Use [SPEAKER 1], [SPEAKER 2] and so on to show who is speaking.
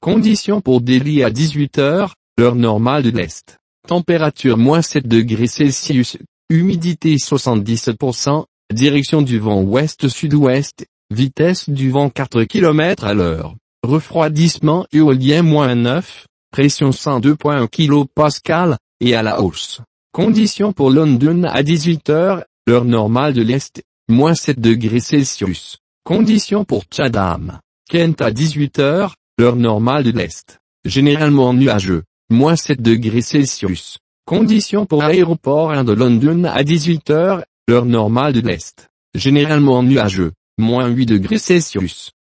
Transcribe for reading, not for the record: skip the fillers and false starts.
[SPEAKER 1] Conditions pour Delhi à 18 heures, heure normale de l'Est. Température -7 degrés Celsius, humidité 77%, direction du vent ouest-sud-ouest, vitesse du vent 4 km à l'heure. Refroidissement éolien -9, pression 102.1 kPa, et à la hausse. Conditions pour London à 18 heures, heure normale de l'Est, -7 degrés Celsius. Conditions pour Chatham, Kent à 18 heures, heure normale de l'Est. Généralement nuageux, -7 degrés Celsius. Conditions pour Aéroport 1 de London à 18 heures, heure normale de l'Est. Généralement nuageux, -8 degrés Celsius.